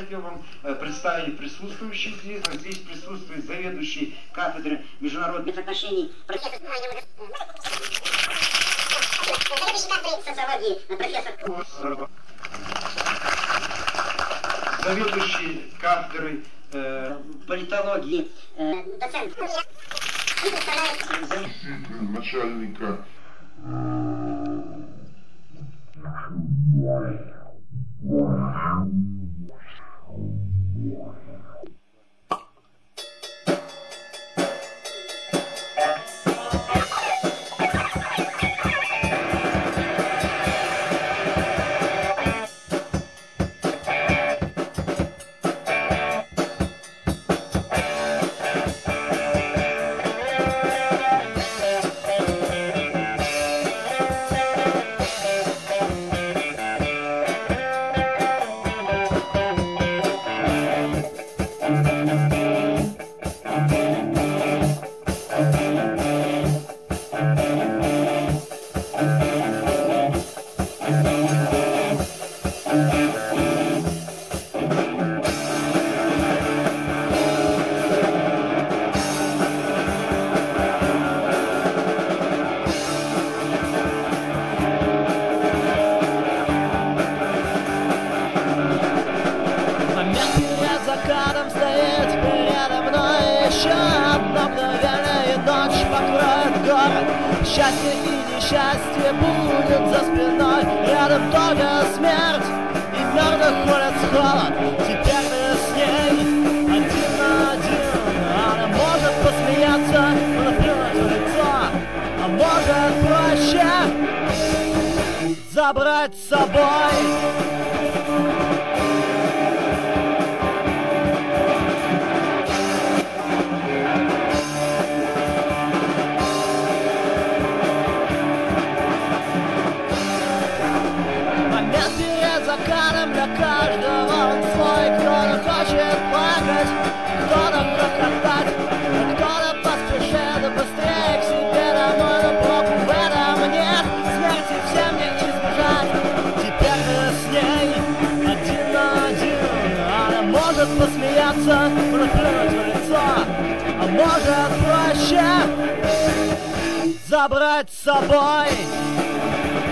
хотел вам представить присутствующих здесь. Здесь присутствует заведующий кафедры международных отношений, профессор социологии, профессор, заведующий кафедрой политологии, доцент, начальника счастье и несчастье будет за спиной. Рядом только смерть, и в мертвых улиц холод. Теперь ты с ней один на один. Она может посмеяться, наплюнуть в лицо, а может проще забрать с собой. Закатом для каждого он свой. Кто-то хочет плакать, кто-то хохотать, кто-то поспешит быстрее к себе домой. Но проку в этом нет, смерти всем не избежать. Теперь ты с ней один на один. Она может посмеяться, наплюнуть в лицо, а может проще забрать с собой.